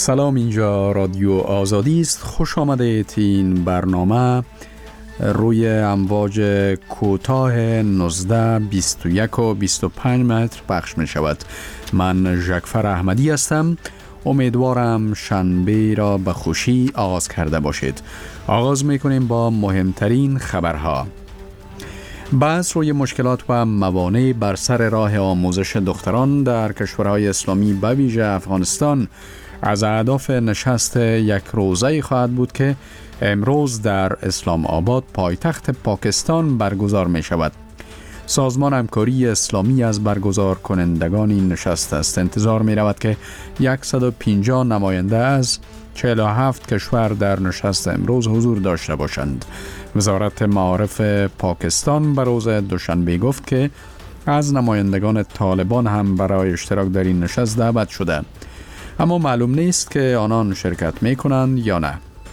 سلام، اینجا رادیو آزادی است. خوش آمدید. این برنامه روی امواج کوتاه 19، 21 و 25 متر پخش می شود. من ژکفر احمدی هستم. امیدوارم شنبه را به خوشی آغاز کرده باشید. آغاز می کنیم با مهمترین خبرها. بحث روی مشکلات و موانع بر سر راه آموزش دختران در کشورهای اسلامی به ویژه افغانستان از اهداف نشست یک روزه خواهد بود که امروز در اسلام آباد پایتخت پاکستان برگزار می شود. سازمان همکاری اسلامی از برگزار کنندگان این نشست است. انتظار می رود که 150 نماینده از 47 کشور در نشست امروز حضور داشته باشند. وزارت معارف پاکستان به روز دوشنبه گفت که از نمایندگان طالبان هم برای اشتراک در این نشست دعوت شده، اما معلوم نیست که آنان شرکت می کنند یا نه.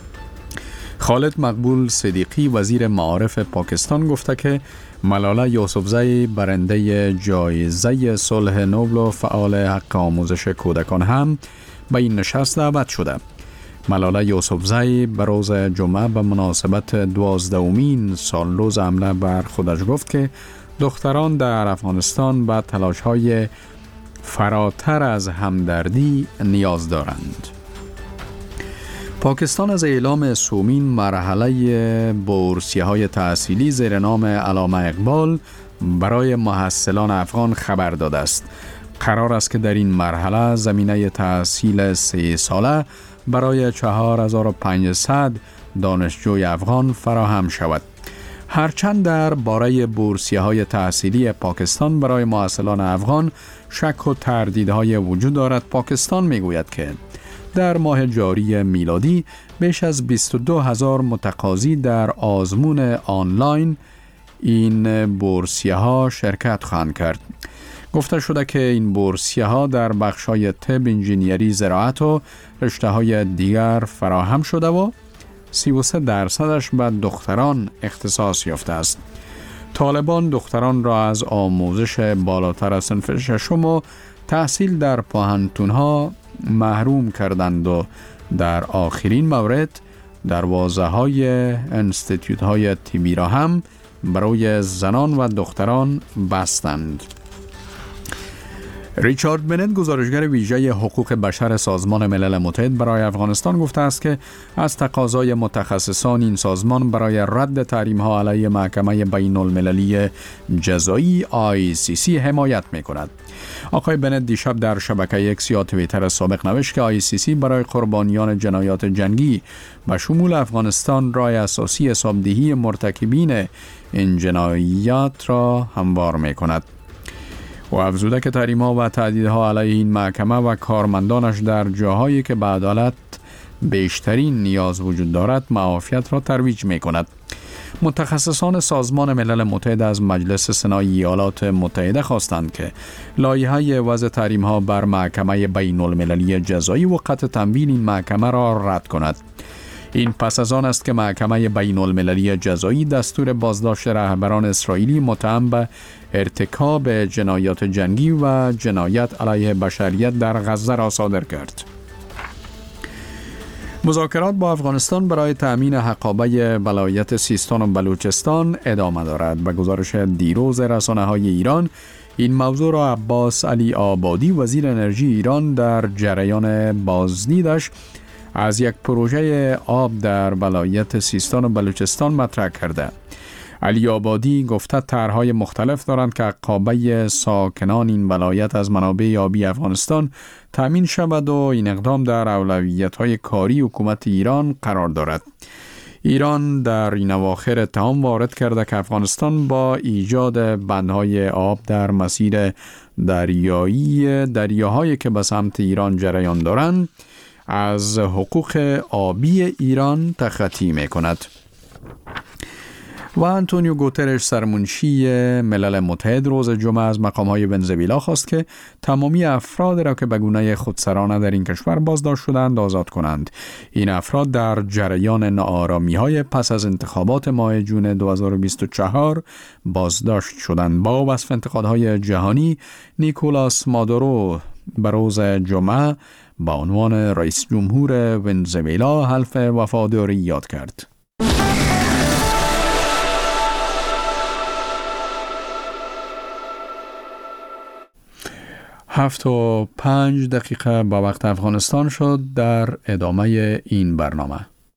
خالد مقبول صدیقی وزیر معارف پاکستان گفته که ملاله یوسفزی برنده جایزه صلح نوبل و فعال حق آموزش کودکان هم به این نشست دعوت شده. ملاله یوسفزی به روز جمعه به مناسبت 12مین سالروز حمله بر خودش گفت که دختران در افغانستان به تلاش‌های فراتر از همدردی نیاز دارند. پاکستان از اعلام سومین مرحله بورسیه‌های تحصیلی زیر نام علامه اقبال برای محصلان افغان خبر داده است. قرار است که در این مرحله زمینه تحصیل 3 ساله برای 4500 دانشجوی افغان فراهم شود. هرچند در باره بورسیه‌های تحصیلی پاکستان برای محصلان افغان شک و تردیدهای وجود دارد، پاکستان میگوید که در ماه جاری میلادی بیش از 22,000 متقاضی در آزمون آنلاین این بورسیه‌ها شرکت خواهند کرد. گفته شده که این بورسیه‌ها در بخش‌های طب، انجینیری، زراعت و رشته‌های دیگر فراهم شده و 33% به دختران اختصاص یافته است. طالبان دختران را از آموزش بالاتر از صنف ششم و تحصیل در پوهنتون‌ها محروم کردند و در آخرین مورد دروازه‌های انستیتیوت‌های طبی را هم برای زنان و دختران بستند. ریچارد بنت، گزارشگر ویژه حقوق بشر سازمان ملل متحد برای افغانستان، گفته است که از تقاضای متخصصان این سازمان برای رد تحریم‌ها علیه محکمه بین المللی جزایی ICC حمایت می‌کند. آقای بنت دیشب در شبکه اکس یا توییتر سابق نوشت که ICC برای قربانیان جنایات جنگی به شمول افغانستان راه اساسی حسابدهی مرتکبین این جنایات را هموار می‌کند. و افزوده که تحریم‌ها و تهدیدها علیه این محکمه و کارمندانش در جاهایی که به عدالت بیشترین نیاز وجود دارد معافیت را ترویج می‌کند. متخصصان سازمان ملل متحد از مجلس سنای ایالات متحده خواستند که لایحه وضع تحریم‌ها بر محکمه بین المللی جزایی و قطع تمویل این محکمه را رد کند. این پس از آن است که محکمه بین المللی جزایی دستور بازداشت رهبران اسرائیلی متهم به ارتکاب جنایات جنگی و جنایت علیه بشریت در غزه را صادر کرد. مذاکرات با افغانستان برای تأمین حقابه ولایت سیستان و بلوچستان ادامه دارد. به گزارش دیروز رسانه‌های ایران، این موضوع را عباس علی آبادی، وزیر انرژی ایران، در جریان بازدیدش از یک پروژه آب در ولایت سیستان و بلوچستان مطرح کرده. علی آبادی گفته طرح‌های مختلف دارند که حقابه ساکنان این ولایت از منابع آبی افغانستان تامین شود و این اقدام در اولویت‌های کاری حکومت ایران قرار دارد. ایران در این اواخر اتهام وارد کرده که افغانستان با ایجاد بندهای آب در مسیر دریاهایی که به سمت ایران جریان دارند از حقوق آبی ایران تخطی می‌کند. و آنتونیو گوترش، سرمنشی ملل متحد، روز جمعه از مقام‌های ونزوئلا خواست که تمامی افراد را که به گونه خودسرانه در این کشور بازداشت شدند آزاد کنند. این افراد در جریان ناآرامی‌های پس از انتخابات ماه جون 2024 بازداشت شدند. با وصف انتقادهای جهانی، نیکولاس مادورو، به روز جمعه با عنوان رئیس جمهور ونزوئلا حلف وفاداری یاد کرد. 7:05 با وقت افغانستان شد. در ادامه این برنامه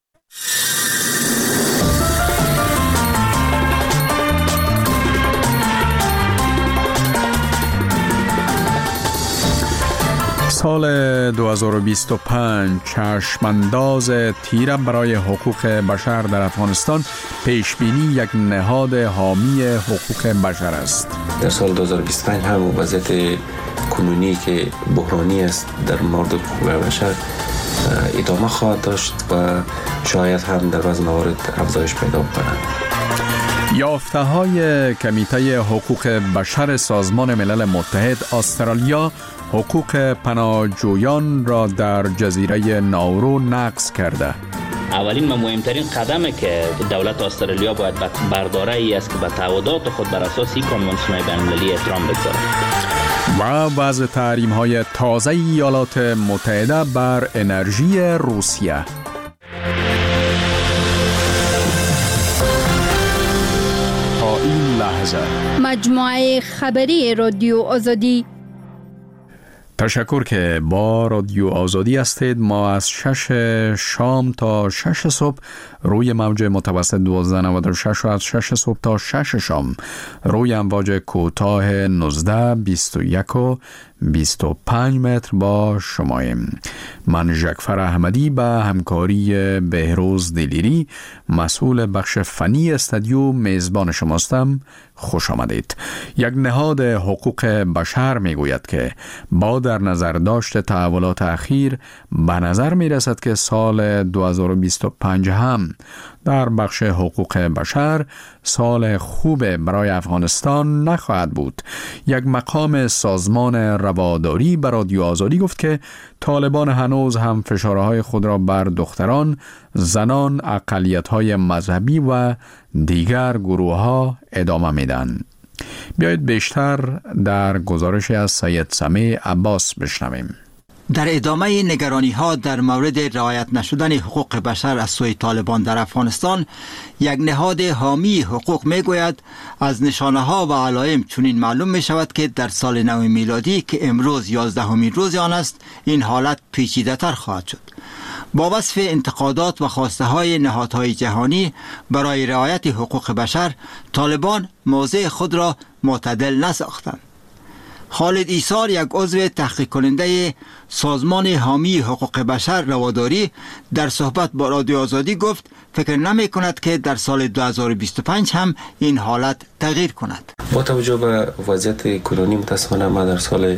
سال 2025 چشمانداز تیره برای حقوق بشر در افغانستان پیشبینی یک نهاد حامی حقوق بشر است. در سال 2025 هم وضعیت کنونی که بحرانی است در مورد حقوق بشر ادامه خواهد داشت و شاید هم در بعض موارد افزایش پیدا کند. یافته های کمیته حقوق بشر سازمان ملل متحد استرالیا حقوق پناهجویان را در جزیره ناورو نقض کرده. اولین و مهمترین قدمی که دولت استرالیا باید برداره ای است که به تعهدات خود بر اساس این کنوانسیون بین‌المللی احترام بگذارد. و وضع تحریم های تازه ایالات متحده بر انرژی روسیه. تا این لحظه مجموعه خبری رادیو آزادی. تشکر که با رادیو آزادی هستید. ما از 6 شام تا 6 صبح روی موج متوسط 1296 و از 6 صبح تا 6 شام روی امواج کوتاه 19 21 و 25 متر با شماییم. من ژکفر احمدی به همکاری بهروز دلیری مسئول بخش فنی استودیو میزبان شماستم. خوش آمدید. یک نهاد حقوق بشر میگوید که با در نظر داشت تحولات اخیر به نظر می رسد که سال 2025 هم در بخش حقوق بشر سال خوب برای افغانستان نخواهد بود. یک مقام سازمان رواداری به رادیو آزادی گفت که طالبان هنوز هم فشارهای خود را بر دختران، زنان، اقلیت‌های مذهبی و دیگر گروه‌ها ادامه میدن. بیایید بیشتر در گزارش از سید سمیع عباس بشنویم. در ادامه نگرانی‌ها در مورد رعایت نشدن حقوق بشر از سوی طالبان در افغانستان، یک نهاد حامی حقوق میگوید از نشانه‌ها و علائم چنین معلوم می‌شود که در سال نو میلادی که امروز 11مین روز آن است، این حالت پیچیده‌تر خواهد شد. با وصف انتقادات و خواسته‌های نهادهای جهانی برای رعایت حقوق بشر، طالبان موضع خود را معتدل نساختند. خالد ایسار، یک عضو تحقیق کننده سازمان حامی حقوق بشر رواداری، در صحبت با رادیو آزادی گفت فکر نمی کند که در سال 2025 هم این حالت تغییر کند. با توجه به وضعیت کنونی متاسفانه ما در سال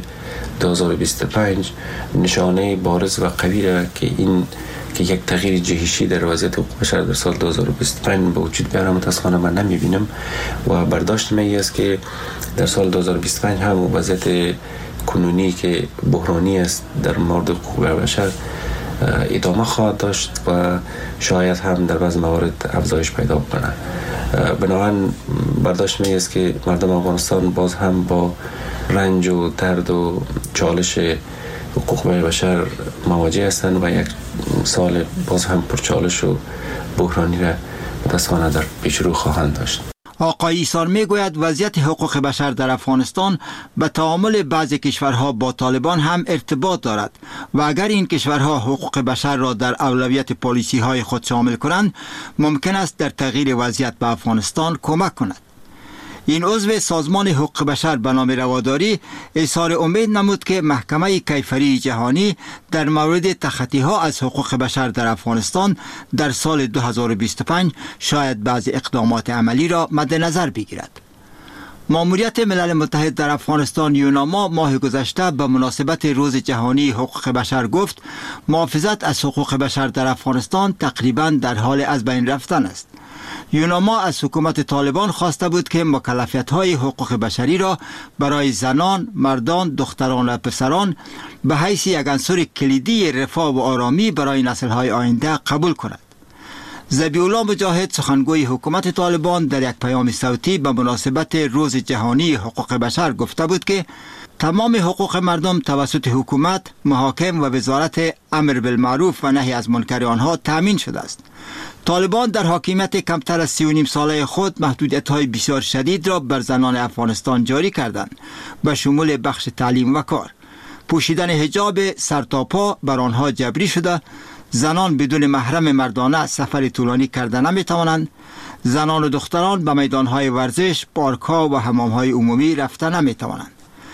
2025 نشانه بارز و قوی را که یک تغییر جهشی در وضعیت حقوق بشر در سال 2025 به وجود بیاره متاسفانه من نمیبینم و برداشت می است که در سال 2025 هم وضعیت کنونی که بحرانی است در مورد حقوق بشر ادامه خواهد داشت و شاید هم در بعض موارد افزایش پیدا کنه. بنابراین برداشت می است که مردم افغانستان باز هم با رنج و درد و چالش حقوق بشر مواجه هستند و یک سال باز هم پرچالش و بحرانی را متاسفانه در پیش رو خواهند داشت. آقای ایسار میگوید وضعیت حقوق بشر در افغانستان به تعامل بعضی کشورها با طالبان هم ارتباط دارد و اگر این کشورها حقوق بشر را در اولویت پالیسی های خود شامل کنند، ممکن است در تغییر وضعیت به افغانستان کمک کند. این عضو سازمان حقوق بشر به نام رواداری اظهار امید نمود که محکمه کیفری جهانی در مورد تخطی‌ها از حقوق بشر در افغانستان در سال 2025 شاید بعضی اقدامات عملی را مد نظر بگیرد. ماموریت ملل متحد در افغانستان یوناما ماه گذشته به مناسبت روز جهانی حقوق بشر گفت محافظت از حقوق بشر در افغانستان تقریباً در حال از بین رفتن است. یوناما از حکومت طالبان خواسته بود که مکلفیت‌های حقوق بشری را برای زنان، مردان، دختران و پسران به حیث یک عنصر کلیدی رفاه و آرامی برای نسل‌های آینده قبول کند. ذبیح‌الله مجاهد، سخنگوی حکومت طالبان، در یک پیام صوتی به مناسبت روز جهانی حقوق بشر گفته بود که تمام حقوق مردم توسط حکومت، محاکم و وزارت امر بالمعروف و نهی از منکر آنها تامین شده است. طالبان در حاکمیت کمتر از 3.5 ساله خود محدودیت‌های بسیار شدید را بر زنان افغانستان جاری کردند، به شمول بخش تعلیم و کار. پوشیدن حجاب سرتاپا بر آنها جبری شده، زنان بدون محرم مردانه سفر طولانی کرده نمی‌توانند، زنان و دختران به میدان‌های ورزش، پارک‌ها و حمام‌های عمومی رفته نمی‌توانند.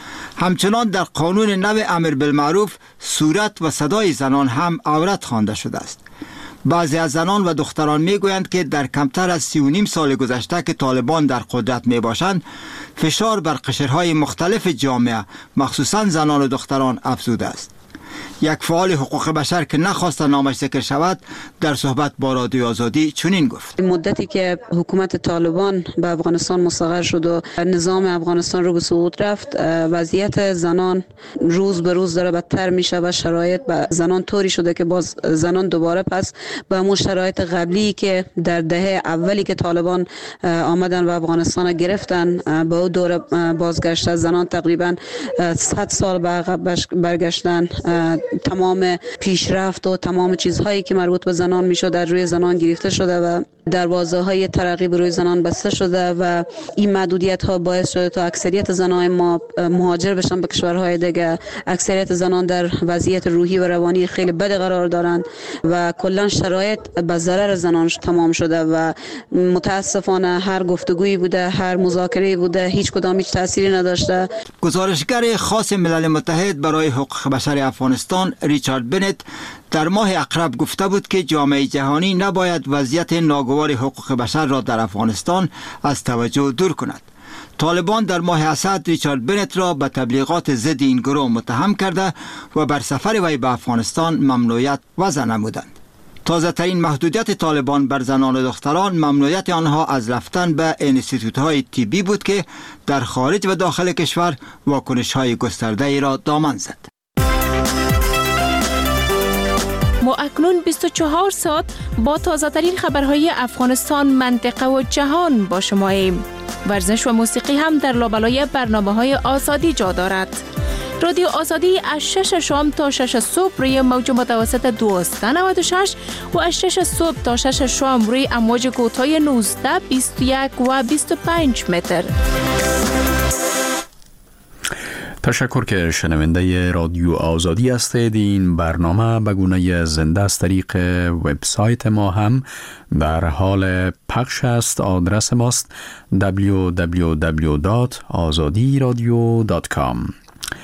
همچنان در قانون نو امر بالمعروف صورت و صدای زنان هم عورت خوانده شده است. بعضی از زنان و دختران میگویند که در کمتر از 3.5 سال گذشته که طالبان در قدرت می باشند، فشار بر قشرهای مختلف جامعه مخصوصا زنان و دختران افزوده است. یک فعال حقوق بشر که نخواست نامش ذکر شود در صحبت با رادیو آزادی چنین گفت: مدتی که حکومت طالبان به افغانستان مستقر شد و نظام افغانستان رو به سقوط رفت، وضعیت زنان روز به روز داره بدتر میشه و شرایط به زنان طوری شده که باز زنان دوباره پس به همون شرایط قبلی که در دهه اولی که طالبان آمدن و افغانستان رو گرفتن به اون دوره بازگشت. زنان تقریبا 100 سال به عقب برگشتن. تمام پیشرفت و تمام چیزهایی که مربوط به زنان میشد در روی زنان گرفته شده و دروازه‌های ترقی روی زنان بسته شده و این محدودیت‌ها باعث شده تا اکثریت زنان ما مهاجر بشن به کشورهای دیگه. اکثریت زنان در وضعیت روحی و روانی خیلی بد قرار دارند و کلا شرایط به ضرر زنان تمام شده و متاسفانه هر گفتگویی بوده، هر مذاکره‌ای بوده، هیچ کدام هیچ تأثیری نداشته. گزارشگر خاص ملل متحد برای حقوق بشر افغانستان ریچارد بنت در ماه اقرب گفته بود که جامعه جهانی نباید وضعیت ناگوار حقوق بشر را در افغانستان از توجه دور کند. طالبان در ماه اسد ریچارد بنت را به تبلیغات ضد این گروه متهم کرده و بر سفر وی به افغانستان ممنوعیت وضع نمودند. تازه ترین محدودیت طالبان بر زنان و دختران ممنوعیت آنها از رفتن به انستیتوت‌های طبی بود که در خارج و داخل کشور واکنش‌های گسترده‌ای را دامن زد. ما اکنون 24 ساعت با تازه‌ترین خبرهای افغانستان، منطقه و جهان با شماییم. ورزش و موسیقی هم در لابلای برنامه‌های آزادی جا دارد. رادیو آزادی از 6 شام تا 6 صبح روی موج متوسط 1296 و از 6 صبح تا 6 شام روی امواج کوتاه 19، 21 و 25 متر. تشکر که شنونده رادیو آزادی هستید. این برنامه به گونه زنده از طریق وبسایت ما هم در حال پخش است. آدرس ماست www.azadiradio.com.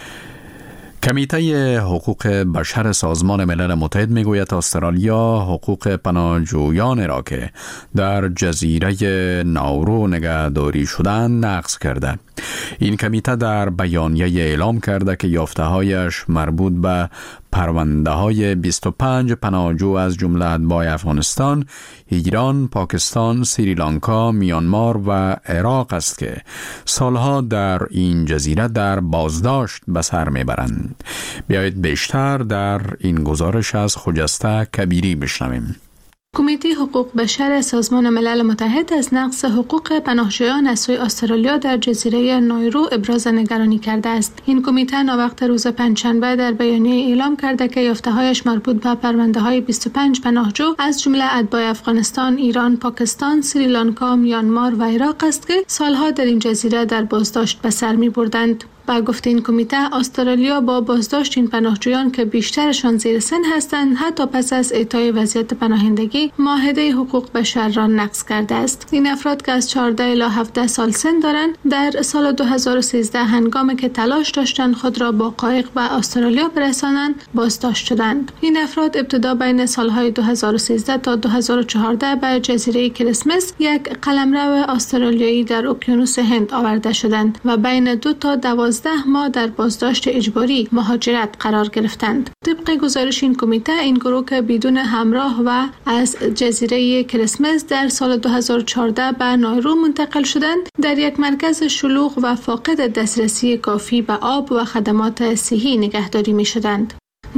کمیته حقوق بشر سازمان ملل متحد میگوید استرالیا حقوق پناهجویان را که در جزیره ناورو نگهداری شدند نقض کرده. این کمیته در بیانیه اعلام کرده که یافته‌هایش مربوط به پرونده‌های 25 پناهجو از جمله اتباع افغانستان، ایران، پاکستان، سریلانکا، میانمار و عراق است که سالها در این جزیره در بازداشت به سر میبرند. بیایید بیشتر در این گزارش از خجسته کبیری بشنویم. کمیته حقوق بشر سازمان ملل متحد از نقض حقوق پناهجویان از سوی استرالیا در جزیره ناورو ابراز نگرانی کرده است. این کمیته ناوقت روز پنجشنبه در بیانیه اعلام کرده که یافته‌هایش مربوط به پرونده‌های 25 پناهجو از جمله اتباع افغانستان، ایران، پاکستان، سریلانکا، میانمار و عراق است که سالها در این جزیره در بازداشت به سر می‌بردند. با گفته این کمیته، استرالیا با بازداشت این پناهجویان که بیشترشان زیر سن هستند حتی پس از اعطای وضعیت پناهندگی معاهده حقوق بشر را نقض کرده است. این افراد که از 14 الی 17 سال سن دارند در سال 2013 هنگامی که تلاش داشتند خود را با قایق به استرالیا برسانند بازداشت شدند. این افراد ابتدا بین سالهای 2013 تا 2014 به جزیره کریسمس یک قلمرو استرالیایی در اقیانوس هند آورده شدند و بین 2 تا 12 ماه در بازداشت اجباری مهاجرت قرار گرفتند. طبق گزارش این کمیته، این گروه که بدون همراه و از جزیره کریسمس در سال 2014 به ناورو منتقل شدند، در یک مرکز شلوغ و فاقد دسترسی کافی به آب و خدمات صحی نگهداری می شدند.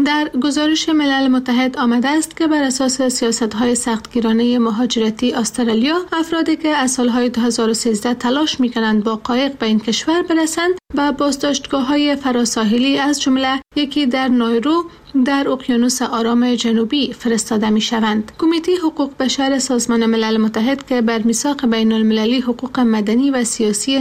در گزارش ملل متحد آمده است که بر اساس سیاست‌های سختگیرانه مهاجرتی استرالیا، افرادی که از سال‌های 2013 تلاش می‌کنند با قایق به این کشور برسند و بازداشتگاه‌های فراساحلی از جمله یکی در نایرو در اقیانوس آرام جنوبی فرستاده می‌شوند. کمیته حقوق بشر سازمان ملل متحد که بر میثاق بین‌المللی حقوق مدنی و سیاسی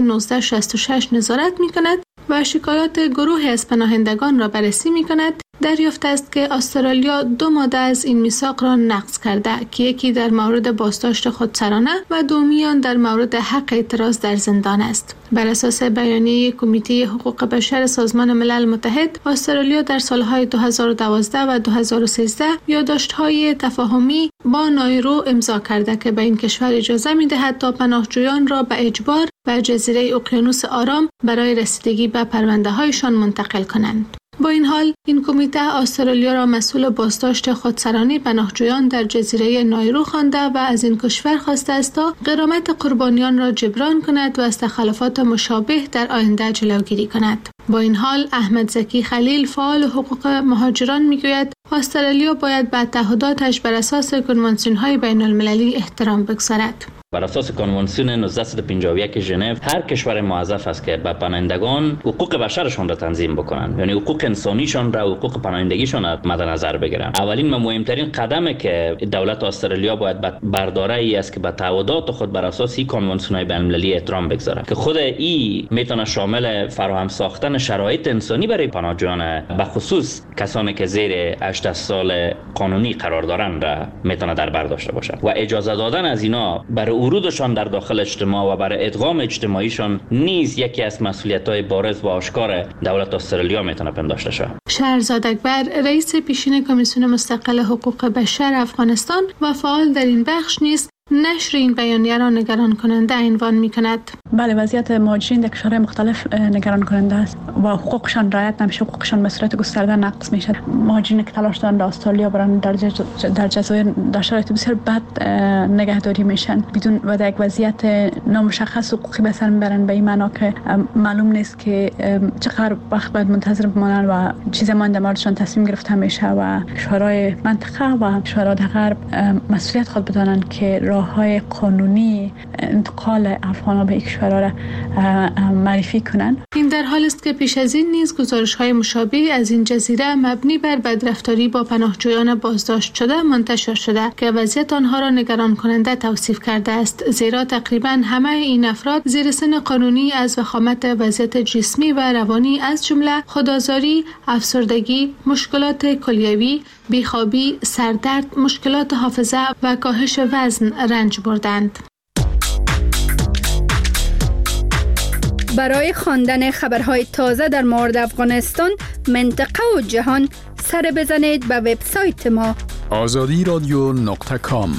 1966 نظارت می‌کند و شکایات گروهی از پناهندگان را بررسی می‌کند، دریافت است که استرالیا 2 ماده از این میثاق را نقض کرده که یکی در مورد بازداشت خودسرانه و دومیان در مورد حق اعتراض در زندان است. بر اساس بیانیه کمیته حقوق بشر سازمان ملل متحد، استرالیا در سالهای 2012 و 2013 یادداشت‌های تفاهمی با نایرو امضا کرده که به این کشور اجازه می‌دهد تا پناهجویان را به اجبار به جزیره اقیانوس آرام برای رسیدگی به پرونده‌هایشان منتقل کنند. با این حال، این کمیته استرالیا را مسئول بازداشت خودسرانه پناهجویان در جزیره نایرو خوانده و از این کشور خواسته است تا غرامت قربانیان را جبران کند و از تخلفات مشابه در آینده جلوگیری کند. با این حال، احمد زکی خلیل، فعال حقوق مهاجران، میگوید استرالیا باید به تعهداتش بر اساس کنوانسیون‌های بین‌المللی احترام بگذارد. بر اساس کنوانسیون 1951 ژنو، هر کشور موظف است که به پناهندگان حقوق بشرشان را تنظیم بکنند، یعنی حقوق انسانیشان را، حقوق پناهندگیشان را مد نظر بگیرند. اولین و مهمترین قدمی که دولت استرالیا باید برداره ای است که به تعهدات خود بر اساس این کنوانسیون بین‌المللی احترام بگذارد که خود این میتونه شامل فراهم ساختن شرایط انسانی برای پناهجویان، به خصوص کسانی که زیر 18 سال قانونی قرار دارند را میتونه در بر داشته باشد و اجازه دادن از اینا برای ورودشان در داخل اجتماع و برای ادغام اجتماعیشان نیز یکی از مسئولیت‌های بارز و آشکار دولت استرالیا میتونه پنداشته شود. شهرزاد اکبر، رئیس پیشین کمیسیون مستقل حقوق بشر افغانستان و فعال در این بخش نیست، نشر این بیانیه را نگران کننده عنوان می‌کند. بله، وضعیت مهاجرین در کشورهای مختلف نگران کننده است و حقوقشان رعایت نمیشه، حقوقشان به صورت گسترده نقض میشه. مهاجرین که تلاش دارند در استرالیا برن در جزایر در شرایط بسیار بد نگهداری میشن بدون و در یک وضعیت نامشخص حقوقی به سر میبرن، به این معنا که معلوم نیست که چقدر وقت باید منتظر بمانن و چه زمان در موردشان تصمیم گرفته میشه و کشورهای منطقه و کشورهای غرب مسئولیت خود بدانند که راه‌های قانونی انتقال افغان‌ها به کشورها را معرفی کنند. این در حال است که پیش از این نیز گزارش‌های مشابه از این جزیره مبنی بر بدرفتاری با پناهجویان بازداشت شده منتشر شده که وضعیت آنها را نگران کننده توصیف کرده است، زیرا تقریباً همه این افراد زیر سن قانونی از وخامت وضعیت جسمی و روانی از جمله خودآزاری، افسردگی، مشکلات کلیوی، بیخوابی، سردرد، مشکلات حافظه و کاهش وزن رنج بردند. برای خواندن خبرهای تازه در مورد افغانستان، منطقه و جهان، سر بزنید به وبسایت ما azadiradyo.com.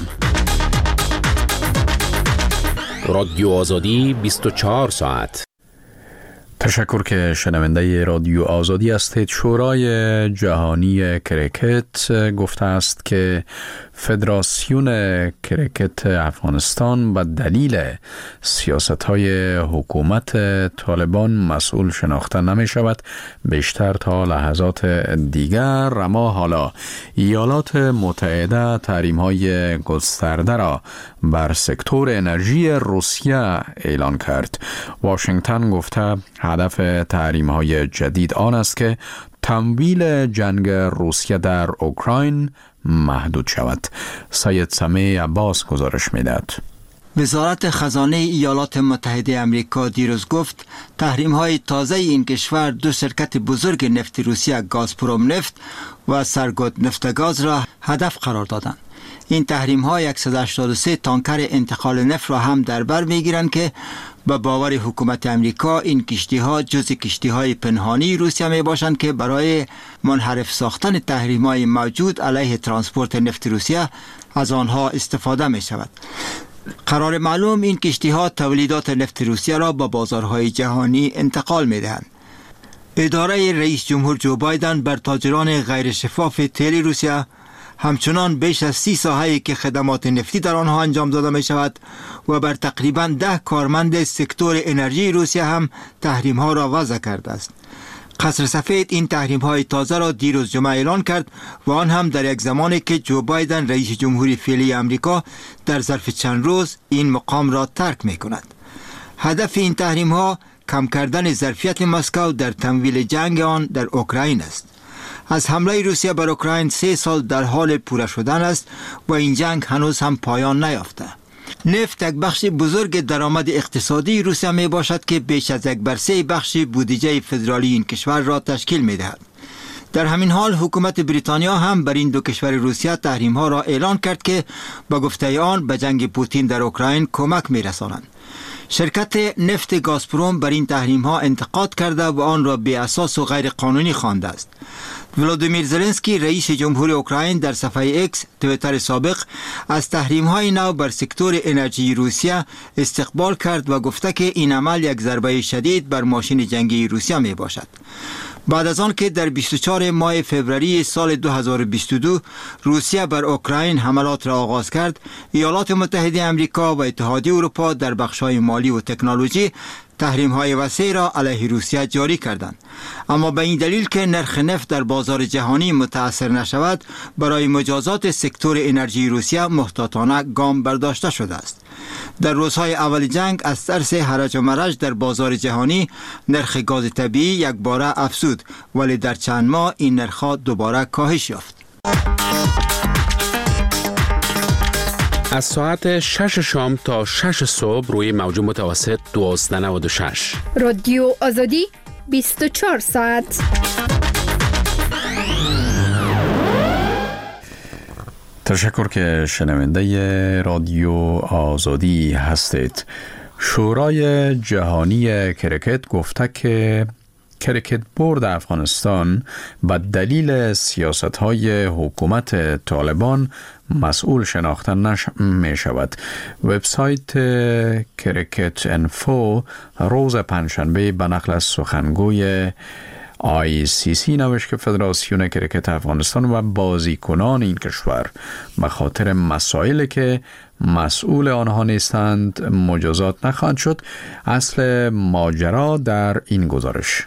رادیو آزادی 24 ساعت. تشکر که شنونده رادیو آزادی هستید. شورای جهانی کریکت گفته است که فدراسیون کریکت افغانستان به دلیل سیاست‌های حکومت طالبان مسئول شناخته نمی شود بیشتر تا لحظات دیگر. اما حالا ایالات متحده تحریم‌های گسترده را بر سکتور انرژی روسیه اعلان کرد. واشنگتن گفته هدف تحریم‌های جدید آن است که تمویل جنگ روسیه در اوکراین محدود شود. سید سمیع عباس گزارش می‌دهد. وزارت خزانه ایالات متحده آمریکا دیروز گفت تحریم‌های تازه این کشور 2 شرکت بزرگ نفت روسیه، گازپروم نفت و سرگوت نفتگاز را هدف قرار دادند. این تحریم‌ها 183 تانکر انتقال نفت را هم در بر می‌گیرند که به باور حکومت امریکا این کشتی‌ها جزء کشتی‌های پنهانی روسیه می‌باشند که برای منحرف ساختن تحریم‌های موجود علیه ترانسپورت نفت روسیه از آنها استفاده می‌شود. قرار معلوم این کشتی‌ها تولیدات نفت روسیه را به بازارهای جهانی انتقال می‌دهند. اداره رئیس جمهور جو بایدن بر تاجران غیر شفاف تیل روسیه، همچنان بیش از 30 ساحه‌ای که خدمات نفتی در آنها انجام داده می شود و بر تقریباً 10 کارمند سکتور انرژی روسیه هم تحریم ها را وضع کرده است. قصر سفید این تحریم‌های تازه را دیروز جمعه اعلان کرد و آن هم در یک زمانی که جو بایدن رئیس جمهوری فعلی امریکا در ظرف چند روز این مقام را ترک می‌کند. هدف این تحریم‌ها کم کردن ظرفیت مسکو در تمویل جنگ آن در اوکراین است. از حمله روسیه بر اوکراین 3 سال در حال پوره شدن است و این جنگ هنوز هم پایان نیافته. نفت یک بخش بزرگ درآمد اقتصادی روسیه می باشد که بیش از 1/3 بخش بودجه فدرالی این کشور را تشکیل می دهد. در همین حال حکومت بریتانیا هم بر این دو کشور روسیه تحریم ها را اعلان کرد که با گفته آن به جنگ پوتین در اوکراین کمک می رسانند. شرکت نفت گازپروم بر این تحریم ها انتقاد کرده و آن را بی اساس و غیر قانونی خوانده است. ولادیمیر زلنسکی رئیس جمهور اوکراین در صفحه ایکس توییتر سابق از تحریم های نو بر سکتور انرژی روسیه استقبال کرد و گفته که این عمل یک ضربه شدید بر ماشین جنگی روسیه می باشد. بعد از آن که در 24 ماه فوریه سال 2022 روسیه بر اوکراین حملات را آغاز کرد، ایالات متحده آمریکا و اتحادیه اروپا در بخش‌های مالی و تکنولوژی تحریم‌های وسیع را علیه روسیه جاری کردند. اما به این دلیل که نرخ نفت در بازار جهانی متاثر نشود، برای مجازات سکتور انرژی روسیه محتاطانه گام برداشته شده است. در روزهای اول جنگ از ترس هرج و مرج در بازار جهانی نرخ گاز طبیعی یک باره افزود، ولی در چند ماه این نرخ‌ها دوباره کاهش یافت. از ساعت 6 شام تا 6 صبح روی موج متوسط 1296 رادیو آزادی 24 ساعت. تشکر که شنونده رادیو آزادی هستید. شورای جهانی کرکت گفته که کرکت بورد افغانستان به دلیل سیاست‌های حکومت طالبان مسئول شناخته می شود. وبسایت کرکت انفو روز پنجشنبه به نقل از سخنگوی ICC نوشت که فدراسیون کرکت افغانستان و بازیکنان این کشور به خاطر مسائلی که مسئول آنها نیستند مجازات نخواهند شد. اصل ماجرا در این گزارش.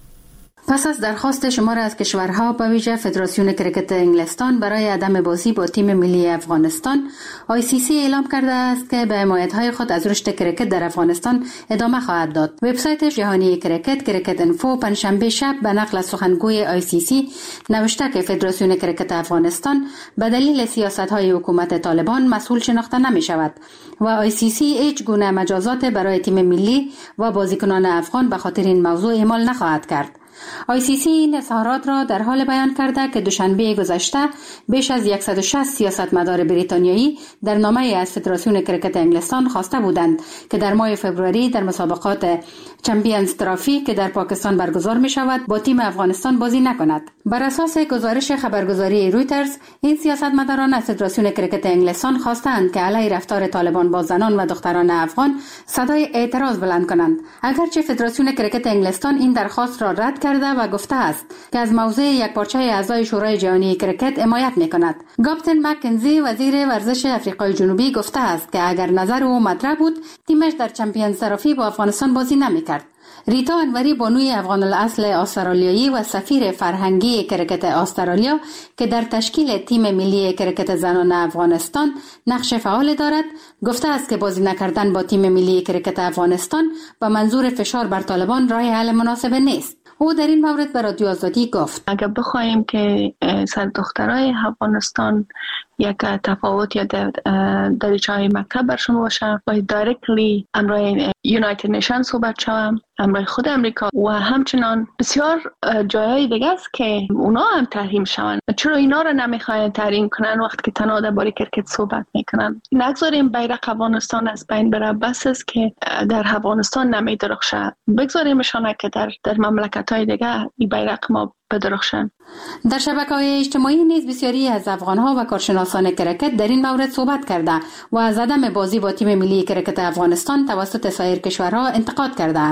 پس از درخواست شمار از کشورها به ویژه فدراسیون کرکت انگلستان برای عدم بازی با تیم ملی افغانستان، ICC اعلام کرده است که به حمایت‌های خود از رشد کرکت در افغانستان ادامه خواهد داد. وبسایت جهانی کرکت انفو پنجشنبه شب به نقل از سخنگوی ICC نوشته که فدراسیون کرکت افغانستان به دلیل سیاست‌های حکومت طالبان مسئول شناخته نمی‌شود و ICC هیچ گونه مجازات برای تیم ملی و بازیکنان افغان به خاطر این موضوع اعمال نخواهد کرد. ICC این اظهارات را در حال بیان کرده که دوشنبه گذشته بیش از 160 سیاستمدار بریتانیایی در نامه از فدراسیون کرکت انگلستان خواسته بودند که در ماه فوریه در مسابقات چمپیونز ترافی که در پاکستان برگزار می شود با تیم افغانستان بازی نکند. بر اساس گزارش خبرگزاری رویترز، این سیاستمداران از فدراسیون کرکت انگلستان خواستند که علیه رفتار طالبان با زنان و دختران افغان صدای اعتراض بلند کنند. اگرچه فدراسیون کرکت انگلستان این درخواست را رد کرده و گفته است که از موضع یکپارچه اعضای شورای جهانی کرکت حمایت می‌کند. گابتن مکنزی وزیر ورزش آفریقای جنوبی گفته است که اگر نظر او مطرح بود، تیمش در چمپیونز ترافی با افغانستان بازی نمی‌کرد. ریتا انوری بانوی افغان الاصل استرالیایی و سفیر فرهنگی کرکت استرالیا که در تشکیل تیم ملی کرکت زنان افغانستان نقش فعال دارد، گفته است که بازی نکردن با تیم ملی کرکت افغانستان به منظور فشار بر طالبان راه حل مناسب نیست. او در این مورد به رادیو آزادی گفت: اگر بخوایم که سر دخترای افغانستان یک تفاوت یا دریچه‌های مکتب برشون باشه، باید دایرکتلی امرای یونایتد نیشن صحبت شوم، امرای خود امریکا و همچنان بسیار جایهای دیگه است که اونا هم تحریم شون. چرا اینا رو نمیخواین تحریم کنن وقتی که تنها درباره کرکت صحبت میکنن؟ نگذاریم بیرق افغانستان از بین بره، بس است که در افغانستان نمیدرخشه، بگذاریمشان که در مملکت‌های دیگه این بیرق ما بدرخشن. در شبکه‌های اجتماعی نیز بسیاری از افغان‌ها و کارشناسان کرکت در این مورد صحبت کرده و از عدم بازی با تیم ملی کرکت افغانستان توسط سایر کشورها انتقاد کردند.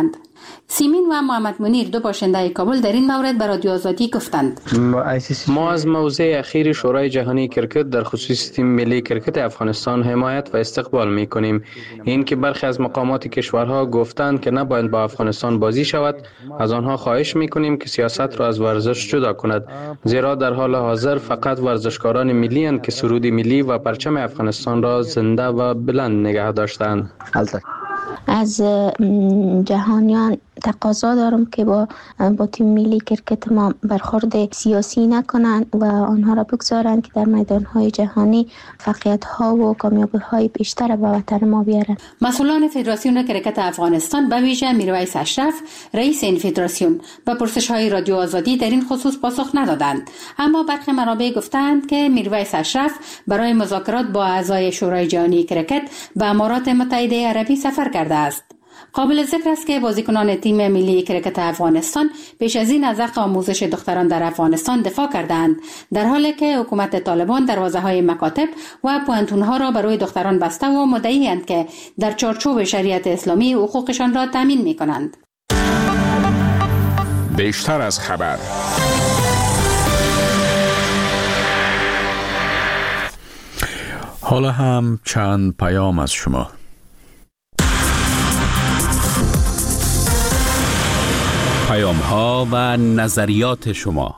سیمین و محمد منیر دو باشنده کابل در این مورد به رادیو آزادی گفتند ما از موضع اخیر شورای جهانی کرکت در خصوص تیم ملی کرکت افغانستان حمایت و استقبال می‌کنیم. این که برخی از مقامات کشورها گفتند که نباید با افغانستان بازی شود، از آنها خواهش می‌کنیم که سیاست را از ورزش جدا کند، زیرا در حال حاضر فقط ورزشکاران ملی اند که سرود ملی و پرچم افغانستان را زنده و بلند نگه داشتند. از جهانیان تقاضا دارم که با تیم ملی کرکت ما برخورد سیاسی نکنند و آنها را بگذارند که در میدان‌های جهانی فعالیت‌ها و کامیابی‌های بیشتر به وطن ما بیارند. مسئولان فدراسیون کرکت افغانستان به ویژه میرویس اشرف رئیس این فدراسیون به پرسش‌های رادیو آزادی در این خصوص پاسخ ندادند، اما برخی منابع گفتند که میرویس اشرف برای مذاکرات با اعضای شورای جهانی کرکت به امارات متحده عربی سفر کرده است. قابل ذکر است که بازیکنان تیم ملی کرکت افغانستان پیش از این از حق آموزش دختران در افغانستان دفاع کردند، در حالی که حکومت طالبان دروازه‌های مکاتب و پوهنتون‌ها را برای دختران بسته و مدعی‌اند که در چارچوب شریعت اسلامی حقوقشان را تامین می‌کنند. بیشتر از خبر. حالا هم چند پیام از شما. پیام ها و نظریات شما.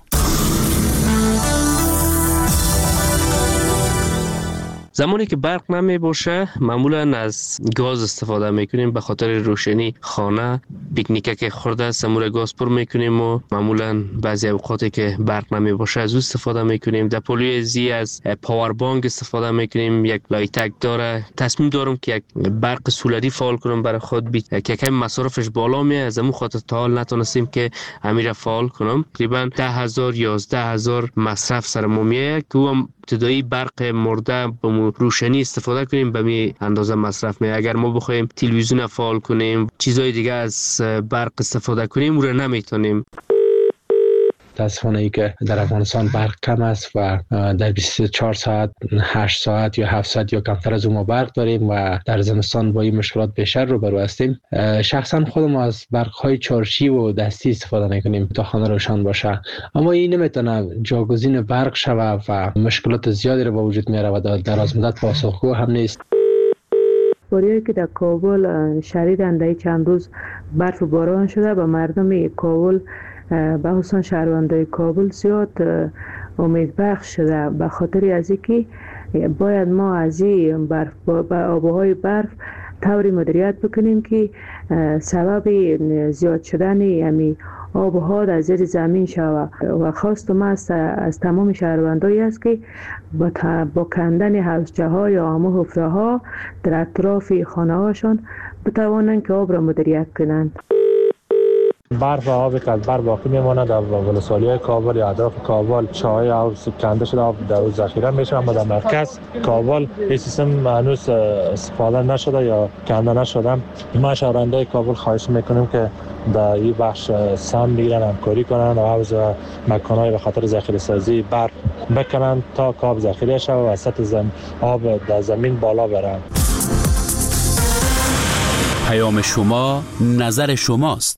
زمانی که برق نمی باشه معمولا از گاز استفاده میکنیم به خاطر روشنی خانه، پیکنیک که خورده سمور گاز پر میکنیم و معمولا بعضی اوقاتی که برق نمی باشه از او استفاده میکنیم. در پولوی زی از پاور بانک استفاده میکنیم، یک لایتک داره. تصمیم دارم که یک برق سولری فعال کنم برای خود که کم مصرفش بالا میه، از همون خاطر تا حال نتونستیم که امیر فعال کنم. تقریبا 10,000 11,000 مصرف سر ما میه که هم ابتدایی برق مرده به روشنی استفاده کنیم به می اندازه مصرف می. اگر ما بخوایم تلویزیون فعال کنیم، چیزای دیگه از برق استفاده کنیم، رو نمیتونیم. متاسفانه ای که در افغانستان برق کم است و در 24 ساعت 8 ساعت یا 7 ساعت یا کمتر از اون ما برق داریم و در زمستان با این مشکلات بیشتر روبرو هستیم. شخصا خودم از برق های چارشی و دستی استفاده میکنیم تا خانه روشن باشه، اما این نمیتونه جاگزین برق شوه و مشکلات زیادی رو با وجود میاره و در از مدت پاسخگو هم نیست. باریایی که در کابل شدیداً در چند روز برف و باران شده و مردم کابل به خصوص شهروندان کابل زیاد امید بخش شده، به خاطر از اینکه باید ما از این برف با آبهای برف طوری مدیریت بکنیم که سبب زیاد شدن یعنی آبها در زیر زمین شود و خواست ما از تمام شهروندایی است که با کندن حوضچه ها یا آمو حفره ها در اطراف خانه هاشون بتوانند که آب را مدیریت کنند. برف و آبی که از بر باقی میماند در ولسوالی کابل یا اطراف کابل چاهای آب کنده شده، آب در اون ذخیره میشه، اما در مرکز کابل این سیستم هنوز استفاده نشده یا کنده نشده. ما شهروندان کابل خواهش میکنیم که در این بخش سهم بگیرن، همکاری کنن و حوض و مکانهای به خاطر ذخیره سازی برف بکنن تا که آب ذخیره شود و سطح آب در زمین بالا بره. پیام شما نظر شماست.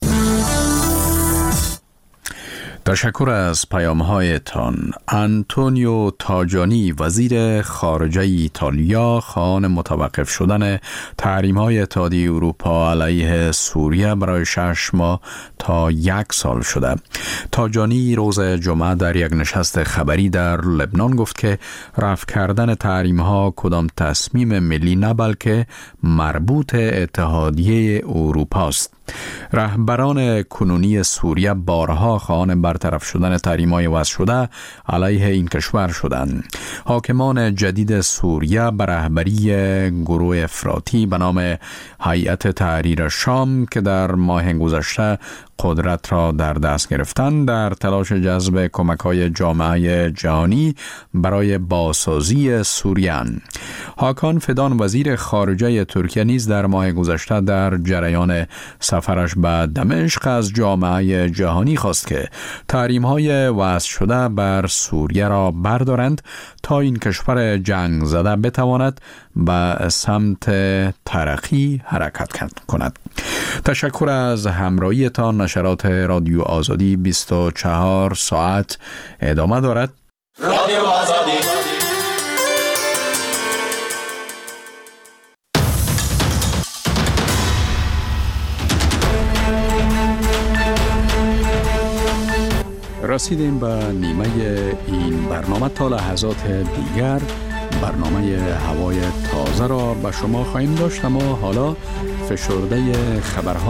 تشکر از پیام‌هایتان. آنتونیو تاجانی وزیر خارجه ایتالیا خواهان متوقف شدن تحریم‌های اتحادیه اروپا علیه سوریه برای 6 ماه تا 1 سال شده. تاجانی روز جمعه در یک نشست خبری در لبنان گفت که رفع کردن تحریم‌ها کدام تصمیم ملی نه بلکه مربوط اتحادیه اروپا است. رهبران کنونی سوریه بارها خواهان برطرف شدن تحریم‌های وضع شده علیه این کشور شدند. حاکمان جدید سوریه به رهبری گروه افراطی به نام هیئت تحریر شام که در ماه گذشته قدرت را در دست گرفتند در تلاش جذب کمک‌های جامعه جهانی برای بازسازی سوریه. هاکان فدان وزیر خارجه ترکیه نیز در ماه گذشته در جریان سفرش به دمشق از جامعه جهانی خواست که تحریم‌های وضع شده بر سوریه را بردارند تا این کشور جنگ زده بتواند به سمت ترقی حرکت کند. تشکر از همراهیتان. نشرات رادیو آزادی 24 ساعت ادامه دارد. رادیو آزادی. رسیدیم به نیمه این برنامه. تا لحظات دیگر برنامه هوای تازه را به شما خواهیم داشت، اما حالا فشرده خبرها